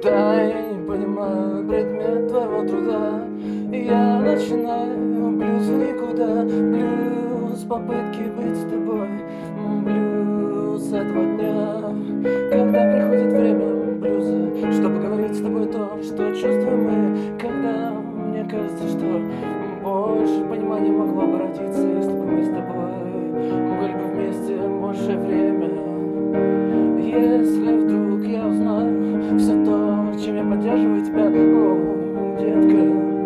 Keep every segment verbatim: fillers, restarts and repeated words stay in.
Да, я не понимаю предмет твоего труда, и я начинаю блюз в никуда. Блюз попытки быть с тобой, блюз этого дня, когда приходит время блюза, чтобы говорить с тобой то, что чувствуем мы. Когда мне кажется, что больше понимания могло бы родиться, если бы мы с тобой были бы вместе больше время. Если вдруг я узнаю все то, чем я поддерживаю тебя, о, детка,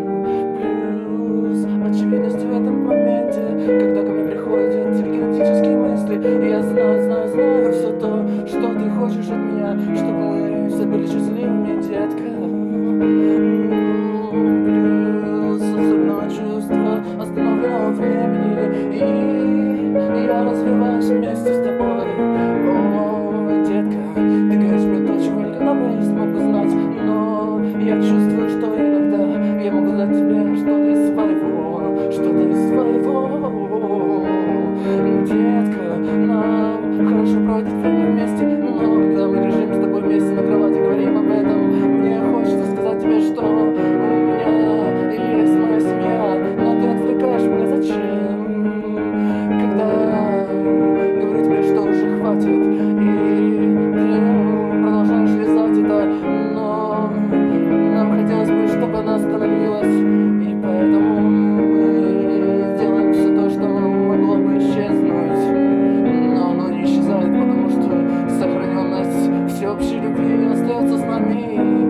плюс очевидность в этом моменте, когда ко мне приходят телегенетические мысли, я знаю, знаю, знаю все то, что ты хочешь от меня, чтобы мы все были счастливыми, детка. Плюс особенного чувства остановленного времени, и я развиваюсь вместе с тобой. О, детка, ты говоришь мне то, чего никогда бы не смог бы знать, но я чувствую, что иногда я могу дать тебе что-то из своего, что-то из своего. Детка, нам хорошо проводить время вместе, но когда мы лежим с тобой вместе на кровати, говорим об этом, мне хочется сказать тебе, что у меня есть моя семья, но ты отвлекаешь меня зачем? Когда говорю тебе, что уже хватит, и ты продолжаешь лизать это, но нам хотелось бы, чтобы она остановилась, и поэтому мы сделаем все то, что могло бы исчезнуть, но оно не исчезает, потому что сохраненность всеобщей любви остается с нами.